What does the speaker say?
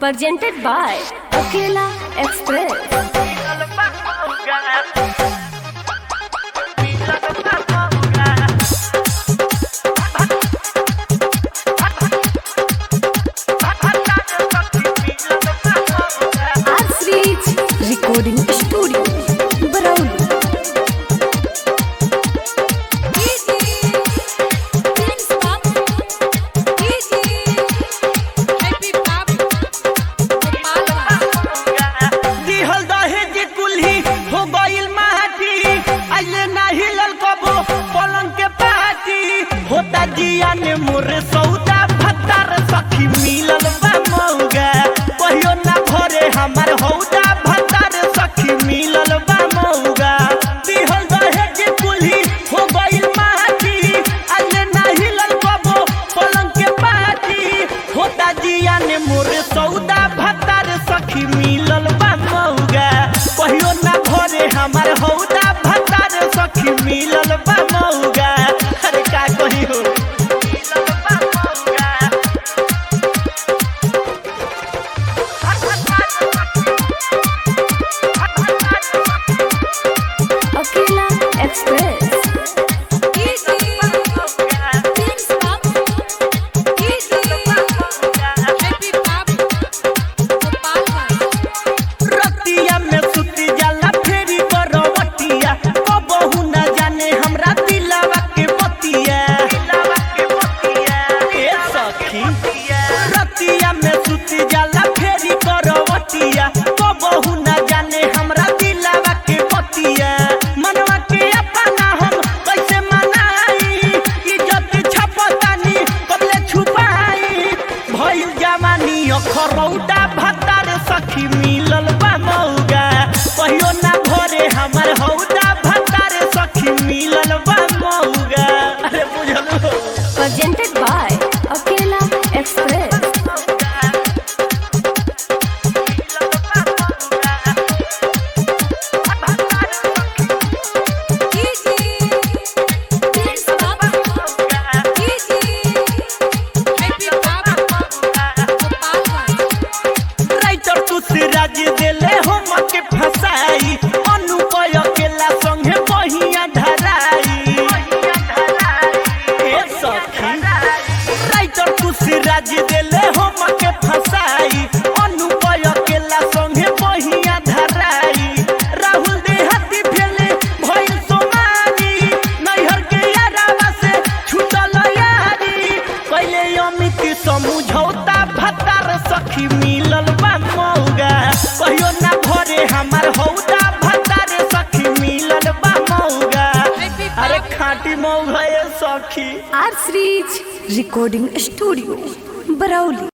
presented by Akela Express. Recording Studio, Barauli. होता जिया ने मोरे सौदा भत्तार सखी मिलल बा मौगा कहियो ना भरे हमार हौदा भत्तार सखी मिलल बा मौगा दिहल दहेज कुल्ही हो गइल माटी अल्ले ना हिलल कबो पलंग के पाटी होता जिया ने मोरे सौदा भत्तार सखी मिलल बा मौगा कहियो ना भरे हमार हौदा भत्तार सखी मिलल बा मौगा अरे का कहियो Akela Express. रतिया में सुती जाला फेरी करवटिया कबहू ना जाने हमरा दिलवा के बतिया ए सखी रतिया में सुती जाला फेरी करवटिया कबहू ना जाने हमरा दिलवा के बतिया मनवा के अपना हम कैसे मनाई इज्जत छपतानी कबले छुपाई भइल जवानी अखरौटा भत्तार सखी मिलल बा मौगा कहियो ना भरे हमर हौदा भत्तार सखी मिलल बा मौगा अरे बुझल Presented by Akela Express. Writer Tusraj देले हम के फसाई अनुपय अकेला संगे बहिया धराई ए सखी राइटर तुसराज देले हम के फसाई अनुपय अकेला संगे बहिया धराई राहुल देहाती फेले भइल सोमारी नैहर के यारावा से छूटल यारी पहले अमित समझौता भत्तार सखी मिलल बा मौगा कहियो ना भरे हमार हौदा भत्तार सखी मिलल बा मौगा अरे खाटी मौगा ये सखी R Series Recording Studio, Barauli.